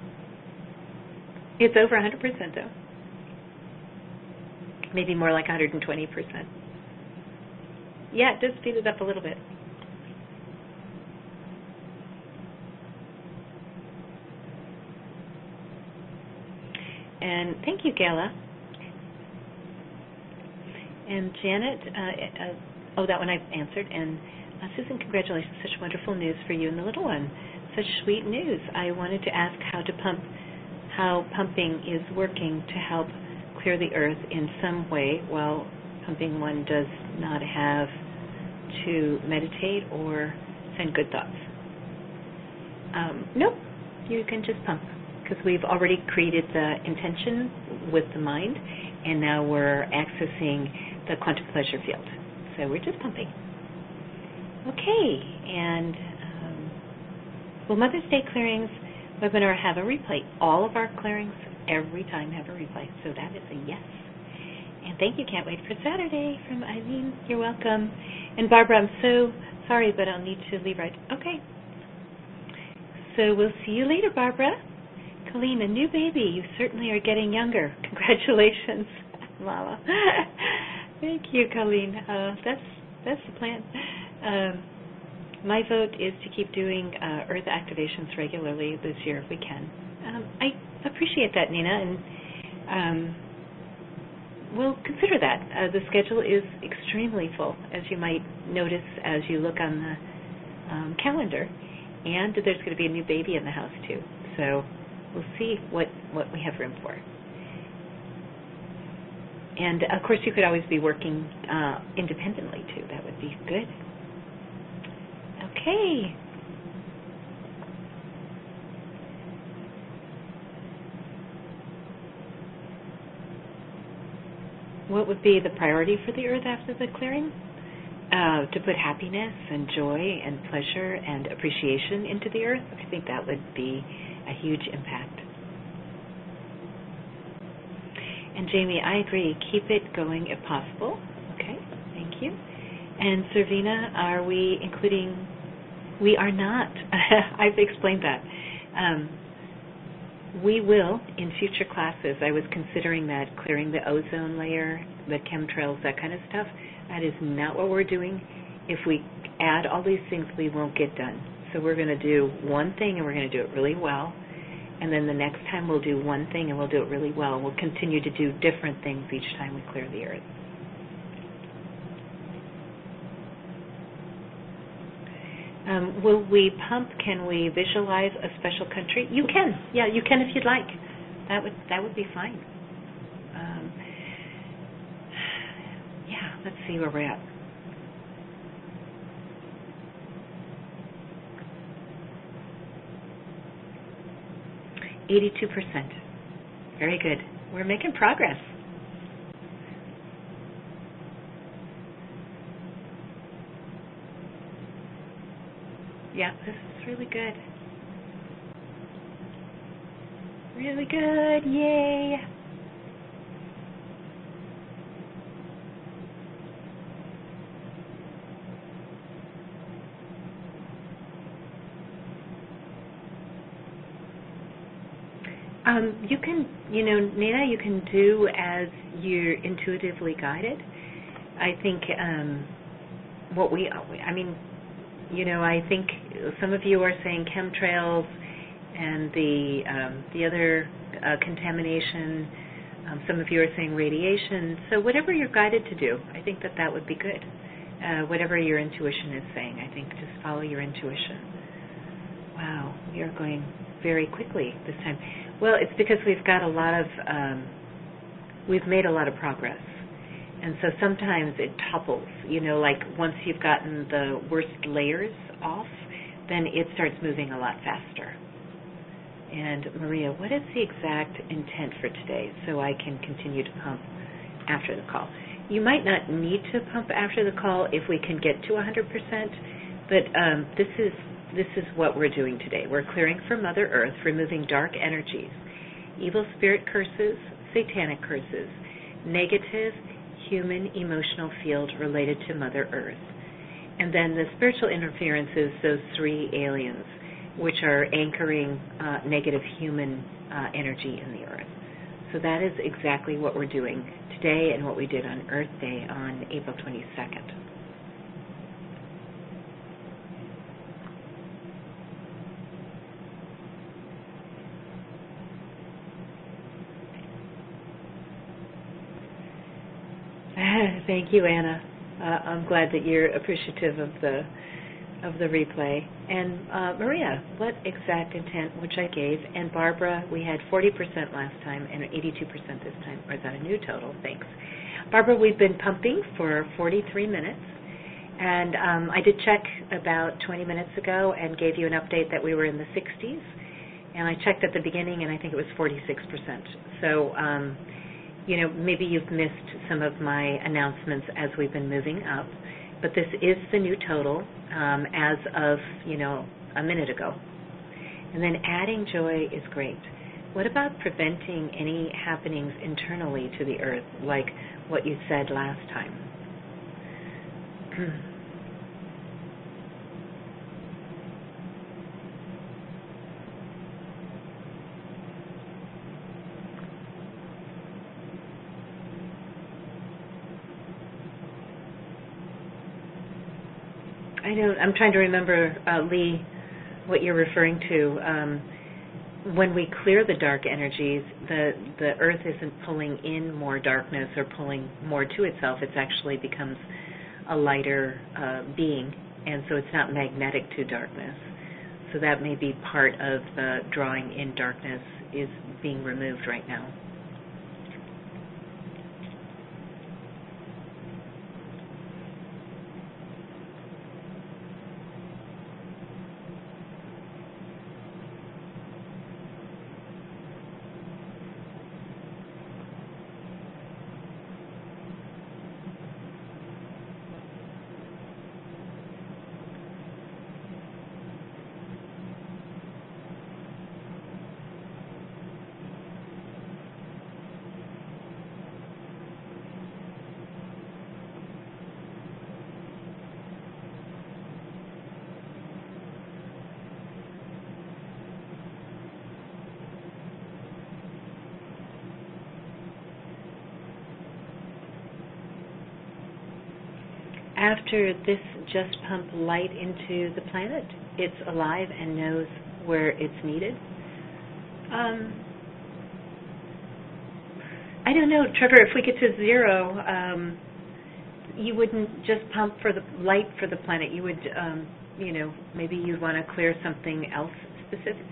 It's over 100% though. Maybe more like 120%. Yeah, it does speed it up a little bit. And thank you, Gala. And Janet, that one I've answered. And Susan, congratulations, such wonderful news for you and the little one. Such sweet news. I wanted to ask how pumping is working to help clear the earth in some way while pumping one does not have to meditate or send good thoughts. Nope, you can just pump, because we've already created the intention with the mind, and now we're accessing the quantum pleasure field. So we're just pumping. Okay, and will Mother's Day Clearings webinar have a replay? All of our clearings every time have a replay, so that is a yes. And thank you, can't wait for Saturday, from Eileen. You're welcome. And Barbara, I'm so sorry, but I'll need to leave right. Okay. So we'll see you later, Barbara. Colleen, a new baby. You certainly are getting younger. Congratulations, Mama. Thank you, Colleen. That's the plan. My vote is to keep doing Earth activations regularly this year if we can. I appreciate that, Nina, and we'll consider that. The schedule is extremely full, as you might notice as you look on the calendar, and there's going to be a new baby in the house too. So we'll see what we have room for. And of course, you could always be working independently too. That would be good. Okay. What would be the priority for the earth after the clearing? To put happiness and joy and pleasure and appreciation into the earth. I think that would be a huge impact. And Jamie, I agree. Keep it going if possible. Okay, thank you. And Servina, are we including? We are not. I've explained that. We will in future classes. I was considering that, clearing the ozone layer, the chemtrails, that kind of stuff. That is not what we're doing. If we add all these things, we won't get done. So we're going to do one thing and we're going to do it really well. And then the next time we'll do one thing and we'll do it really well. We'll continue to do different things each time we clear the earth. Will we pump? Can we visualize a special country? You can. Yeah, you can if you'd like. That would be fine. Yeah, let's see where we're at. %. Very good. We're making progress. Yeah, this is really good. Really good. Yay. You can, Nina, you can do as you're intuitively guided. I think I think some of you are saying chemtrails and the other contamination. Some of you are saying radiation. So whatever you're guided to do, I think that would be good. Whatever your intuition is saying, I think just follow your intuition. Wow, we are going very quickly this time. Well, it's because we've got we've made a lot of progress. And so sometimes it topples, like once you've gotten the worst layers off, then it starts moving a lot faster. And Maria, what is the exact intent for today so I can continue to pump after the call? You might not need to pump after the call if we can get to 100%, but this is what we're doing today. We're clearing for Mother Earth, removing dark energies, evil spirit curses, satanic curses, negative human emotional field related to Mother Earth. And then the spiritual interferences, those 3 aliens, which are anchoring negative human energy in the Earth. So that is exactly what we're doing today and what we did on Earth Day on April 22nd. Thank you, Anna. I'm glad that you're appreciative of the replay. And Maria, what exact intent, which I gave, and Barbara, we had 40% last time and 82% this time. Or is that a new total? Thanks. Barbara, we've been pumping for 43 minutes, and I did check about 20 minutes ago and gave you an update that we were in the 60s, and I checked at the beginning, and I think it was 46%. So, maybe you've missed some of my announcements as we've been moving up, but this is the new total as of, a minute ago. And then adding joy is great. What about preventing any happenings internally to the earth, like what you said last time? I know. I'm trying to remember, Lee, what you're referring to. When we clear the dark energies, the earth isn't pulling in more darkness or pulling more to itself. It actually becomes a lighter being, and so it's not magnetic to darkness. So that may be part of the drawing in darkness is being removed right now. after this just pump light into the planet, it's alive and knows where it's needed. I don't know, Trevor, if we get to zero, you wouldn't just pump for the light for the planet. You would, maybe you'd want to clear something else specific.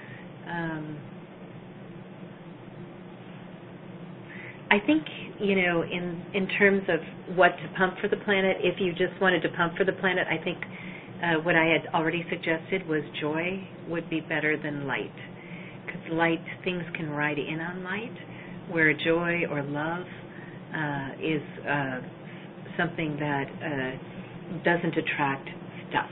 I think, in terms of what to pump for the planet, if you just wanted to pump for the planet, I think what I had already suggested was joy would be better than light. Because light, things can ride in on light, where joy or love is something that doesn't attract stuff.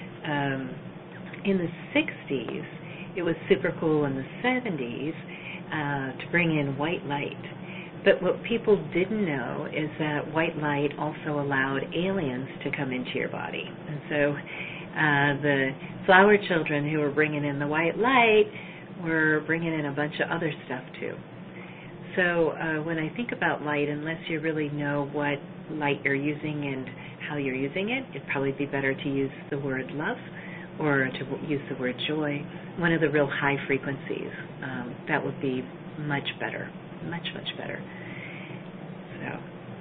In the 60s, it was super cool in the 70s to bring in white light. But what people didn't know is that white light also allowed aliens to come into your body. And so the flower children who were bringing in the white light were bringing in a bunch of other stuff too. So when I think about light, unless you really know what light you're using and how you're using it, it'd probably be better to use the word love or to use the word joy, one of the real high frequencies. That would be much better, much, much better. So,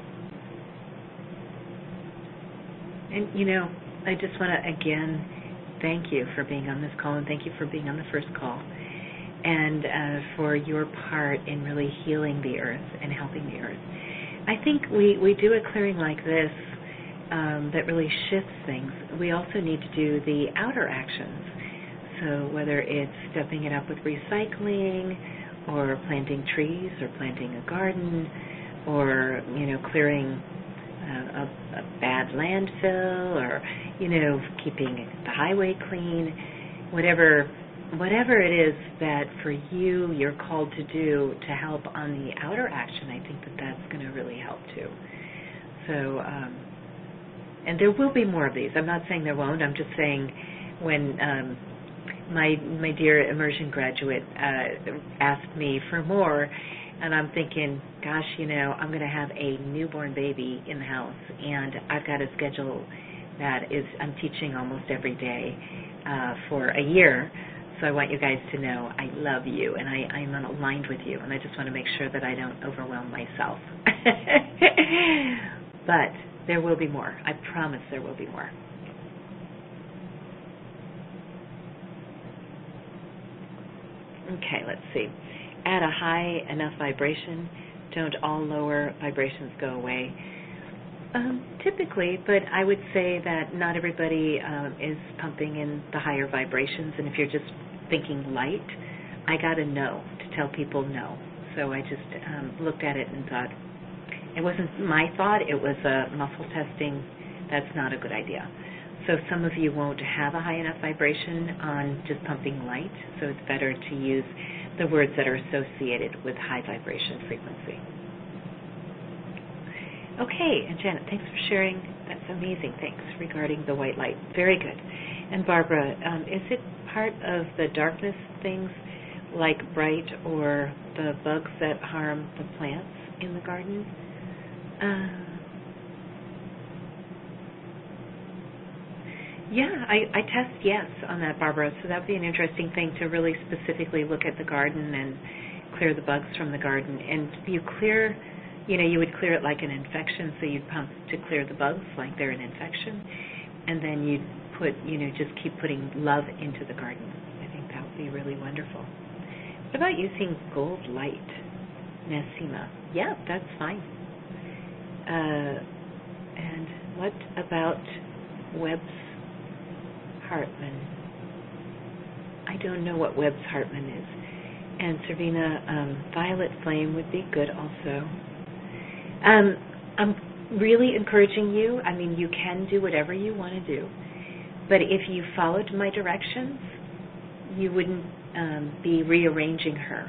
and I just want to again thank you for being on this call, and thank you for being on the first call, and for your part in really healing the earth and helping the earth. I think we do a clearing like this that really shifts things. We also need to do the outer actions. So whether it's stepping it up with recycling, or planting trees, or planting a garden, or clearing a bad landfill, or keeping the highway clean, whatever it is that for you're called to do to help on the outer action, I think that's going to really help too. So, and there will be more of these. I'm not saying there won't. I'm just saying when my dear immersion graduate asked me for more, and I'm thinking, gosh, I'm going to have a newborn baby in the house, and I've got a schedule that is I'm teaching almost every day for a year. So I want you guys to know I love you, and I'm aligned with you, and I just want to make sure that I don't overwhelm myself. But there will be more. I promise there will be more. Okay, let's see. At a high enough vibration, don't all lower vibrations go away? Typically, but I would say that not everybody is pumping in the higher vibrations, and if you're just thinking light, I got to know to tell people no. So I just looked at it and thought, it wasn't my thought, it was muscle testing. That's not a good idea. So some of you won't have a high enough vibration on just pumping light, so it's better to use the words that are associated with high vibration frequency. Okay, and Janet, thanks for sharing. That's amazing. Thanks regarding the white light. Very good. And Barbara, is it part of the darkness things like bright or the bugs that harm the plants in the garden? Yeah, I test yes on that, Barbara. So that would be an interesting thing to really specifically look at the garden and clear the bugs from the garden. And you clear, you would clear it like an infection, so you'd pump to clear the bugs like they're an infection. And then you'd put, just keep putting love into the garden. I think that would be really wonderful. What about using gold light, Nassima? Yeah, that's fine. And what about Webb's Hartman? I don't know what Webb's Hartman is. And Servina, Violet Flame would be good also. I'm really encouraging you. I mean, you can do whatever you want to do. But if you followed my directions, you wouldn't be rearranging her.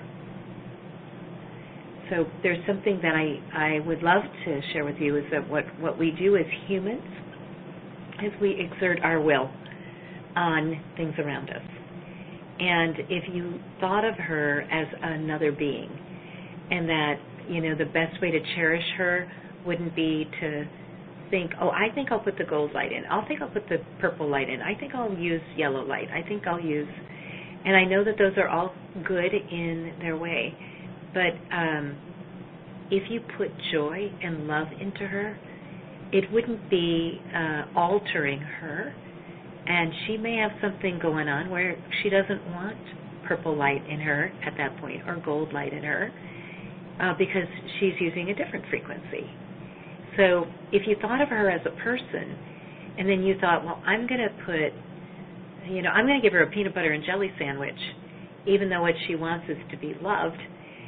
So there's something that I would love to share with you is that what we do as humans is we exert our will on things around us. And if you thought of her as another being, and that, the best way to cherish her wouldn't be to think, oh, I think I'll put the gold light in. I think I'll put the purple light in. I think I'll use yellow light. I think I'll use, and I know that those are all good in their way, but if you put joy and love into her, it wouldn't be altering her, and she may have something going on where she doesn't want purple light in her at that point or gold light in her because she's using a different frequency. So if you thought of her as a person and then you thought, well, I'm going to I'm going to give her a peanut butter and jelly sandwich even though what she wants is to be loved,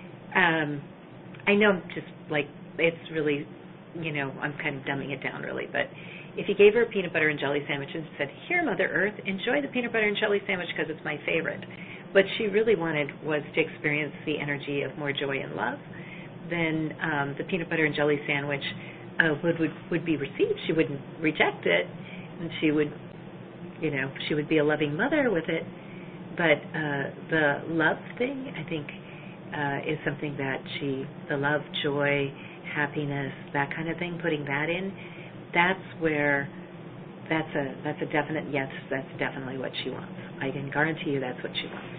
I know just like it's really, I'm kind of dumbing it down really, but if you gave her a peanut butter and jelly sandwich and said, here, Mother Earth, enjoy the peanut butter and jelly sandwich because it's my favorite, what she really wanted was to experience the energy of more joy and love, then the peanut butter and jelly sandwich would be received. She wouldn't reject it, and she would be a loving mother with it. But the love thing, I think, is something that the love, joy, happiness, that kind of thing, putting that in, that's a definite yes, that's definitely what she wants. I can guarantee you that's what she wants.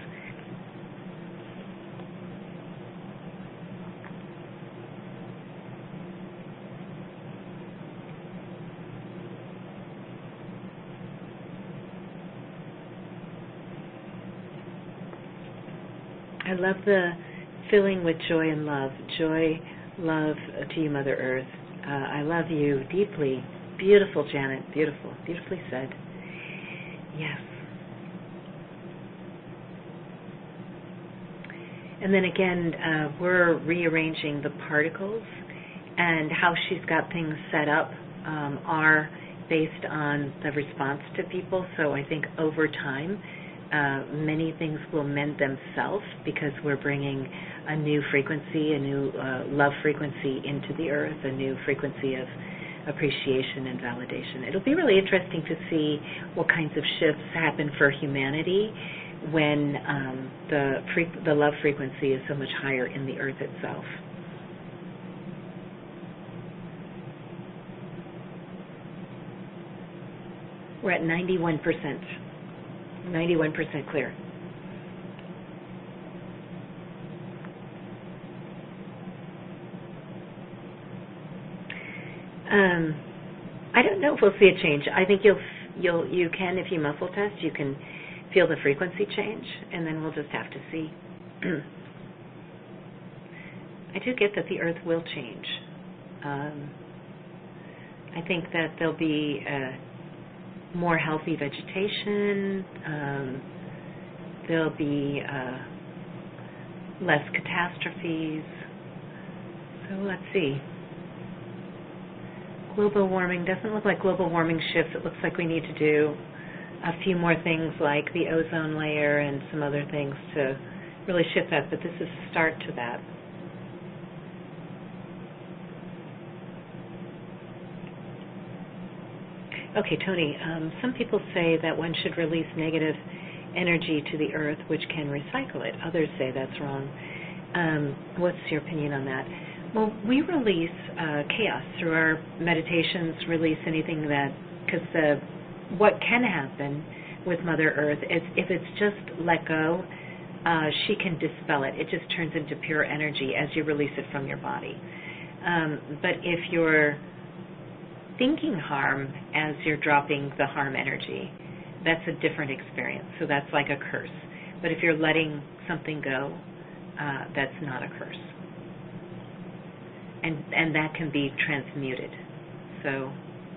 I love the filling with joy and love. Joy, love to you, Mother Earth. I love you deeply. Beautiful, Janet. Beautiful. Beautifully said. Yes. And then again, we're rearranging the particles, and how she's got things set up are based on the response to people. So I think over time, many things will mend themselves because we're bringing a new frequency, a new love frequency into the earth, a new frequency of appreciation and validation. It'll be really interesting to see what kinds of shifts happen for humanity when the love frequency is so much higher in the earth itself. We're at 91%. 91% clear. I don't know if we'll see a change. I think you can, if you muscle test, you can feel the frequency change, and then we'll just have to see. I do get that the earth will change. I think that there'll be more healthy vegetation, there'll be less catastrophes. So let's see. Global warming doesn't look like global warming shifts. It looks like we need to do a few more things like the ozone layer and some other things to really shift that, but this is a start to that. Okay, Tony, some people say that one should release negative energy to the earth, which can recycle it. Others say that's wrong. What's your opinion on that? Well, we release chaos through our meditations, release anything that, because what can happen with Mother Earth is if it's just let go, she can dispel it. It just turns into pure energy as you release it from your body. But if you're thinking harm as you're dropping the harm energy, that's a different experience. So that's like a curse. But if you're letting something go, that's not a curse. And that can be transmuted. So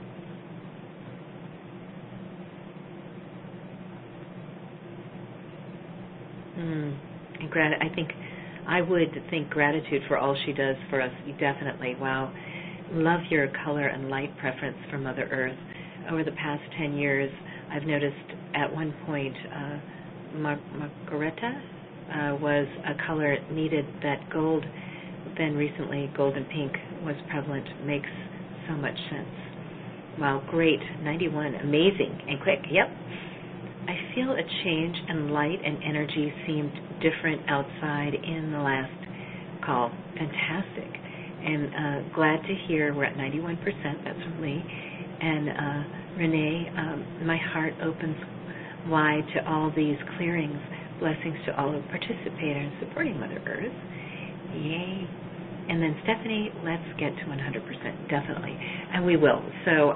I would think gratitude for all she does for us, definitely. Wow. Love your color and light preference for Mother Earth. Over the past 10 years, I've noticed at one point Margareta was a color needed that gold, then recently gold and pink was prevalent. Makes so much sense. Wow, great. 91, amazing and quick. Yep. I feel a change, and light and energy seemed different outside in the last call. Fantastic. And glad to hear we're at 91%. That's from Lee. And Renee, my heart opens wide to all these clearings. Blessings to all who participate in supporting Mother Earth. Yay. And then Stephanie, let's get to 100%, definitely. And we will. So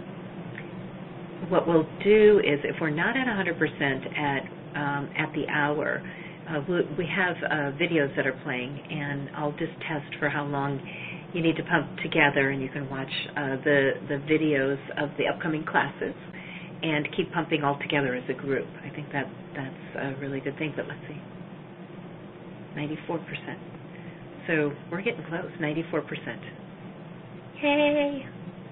what we'll do is, if we're not at 100% at the hour, we have videos that are playing, and I'll just test for how long you need to pump together, and you can watch the videos of the upcoming classes and keep pumping all together as a group. I think that's a really good thing. But let's see, 94%. So we're getting close, 94%. Yay!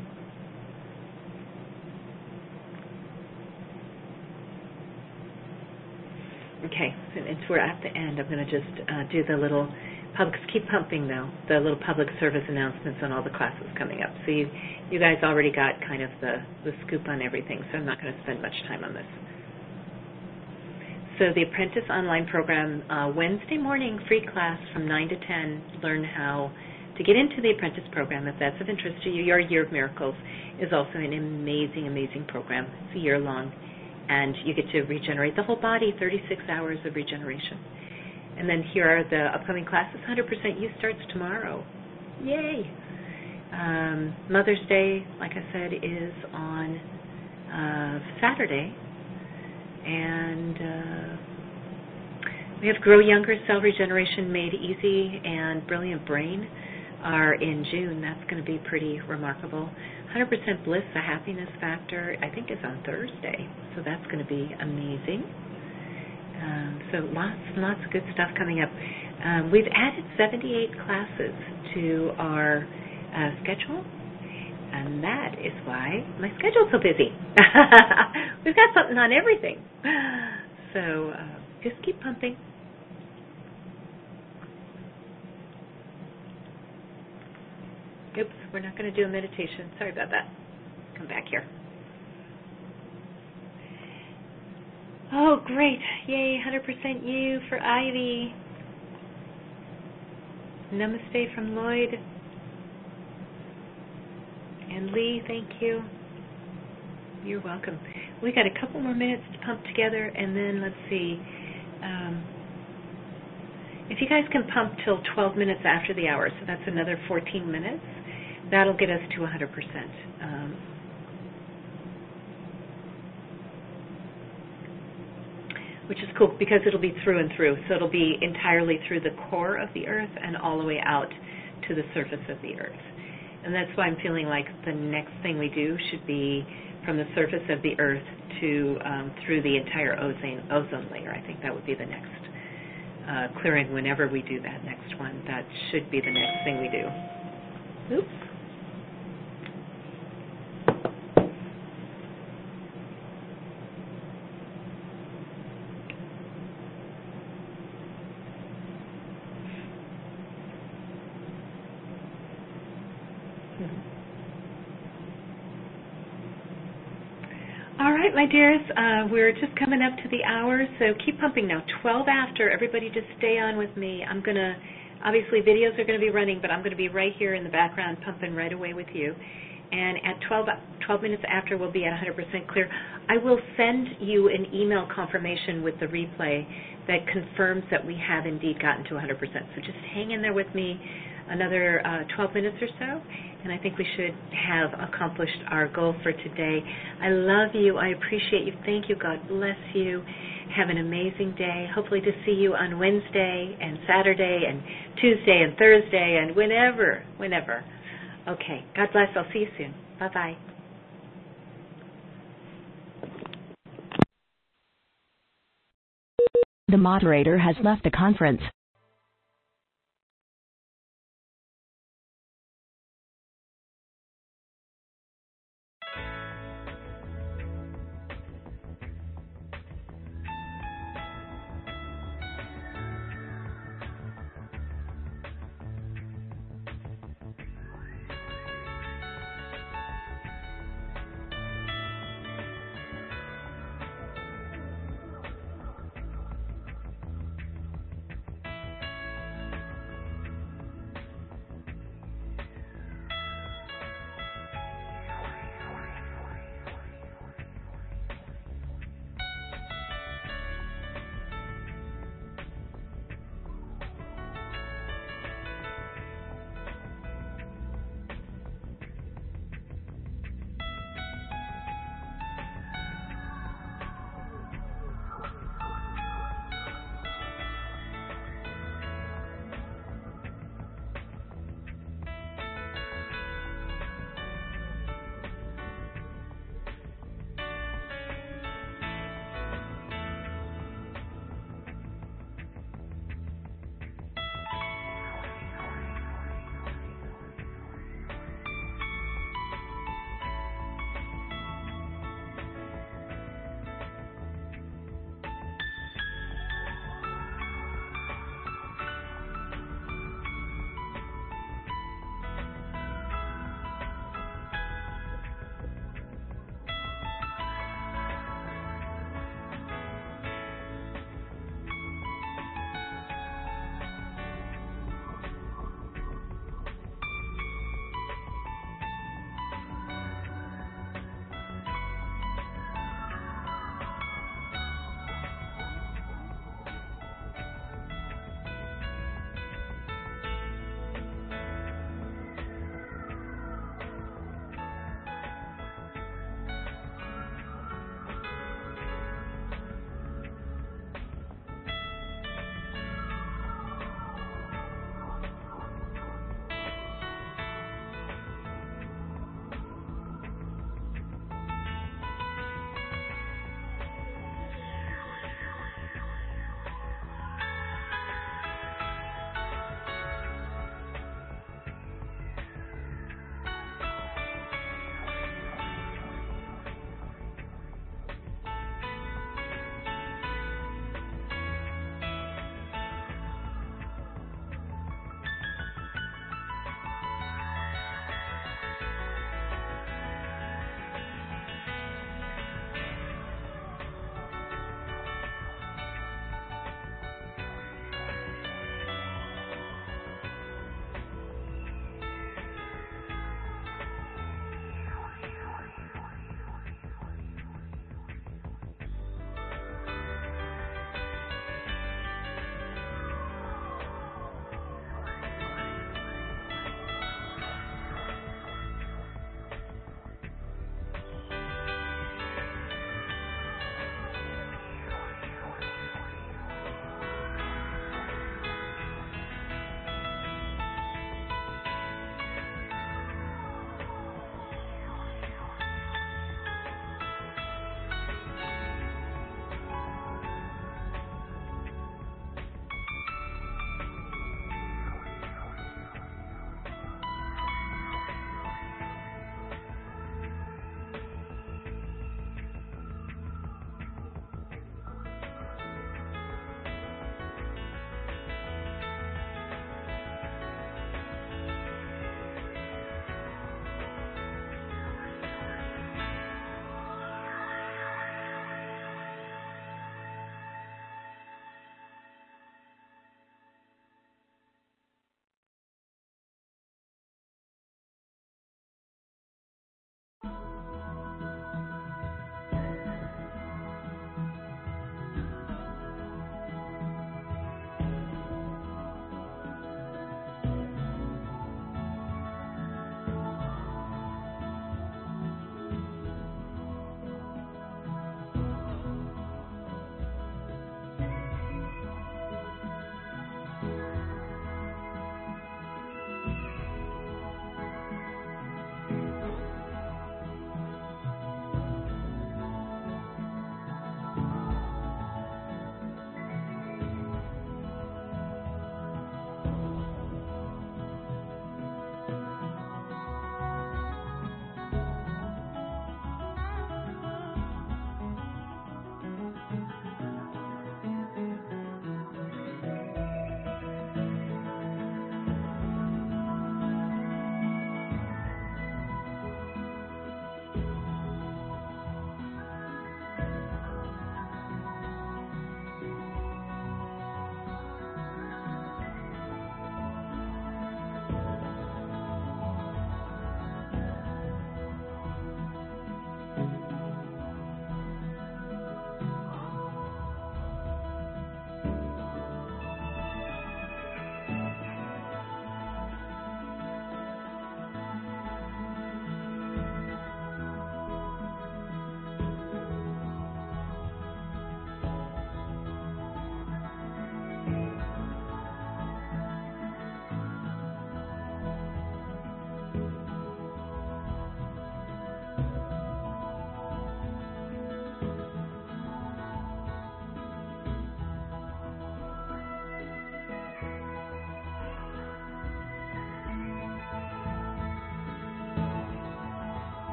Okay, since we're at the end, I'm going to just do the little keep pumping though, the little public service announcements on all the classes coming up. So you guys already got kind of the scoop on everything, so I'm not going to spend much time on this. So the Apprentice Online Program, Wednesday morning, free class from 9 to 10, learn how to get into the Apprentice Program if that's of interest to you. Your Year of Miracles is also an amazing, amazing program. It's a year long, and you get to regenerate the whole body, 36 hours of regeneration. And then here are the upcoming classes. 100% Youth starts tomorrow. Yay! Mother's Day, like I said, is on Saturday. And we have Grow Younger, Cell Regeneration Made Easy, and Brilliant Brain are in June. That's going to be pretty remarkable. 100% Bliss, the Happiness Factor, I think is on Thursday. So that's going to be amazing. So lots of good stuff coming up. We've added 78 classes to our schedule, and that is why my schedule's so busy. We've got something on everything. So just keep pumping. Oops, we're not going to do a meditation. Sorry about that. Come back here. Oh, great. Yay, 100% you for Ivy. Namaste from Lloyd. And Lee, thank you. You're welcome. We got a couple more minutes to pump together, and then let's see. If you guys can pump till 12 minutes after the hour, so that's another 14 minutes, that'll get us to 100%. Which is cool because it'll be through and through. So it'll be entirely through the core of the earth and all the way out to the surface of the earth. And that's why I'm feeling like the next thing we do should be from the surface of the earth to through the entire ozone layer. I think that would be the next clearing whenever we do that next one. That should be the next thing we do. Oops. All right, my dears, we're just coming up to the hour, so keep pumping now. 12 after, everybody just stay on with me. I'm going to, obviously videos are going to be running, but I'm going to be right here in the background pumping right away with you. And at 12 minutes after, we'll be at 100% clear. I will send you an email confirmation with the replay that confirms that we have indeed gotten to 100%. So just hang in there with me another 12 minutes or so, and I think we should have accomplished our goal for today. I love you. I appreciate you. Thank you. God bless you. Have an amazing day. Hopefully to see you on Wednesday and Saturday and Tuesday and Thursday and whenever. Okay. God bless. I'll see you soon. Bye-bye. The moderator has left the conference.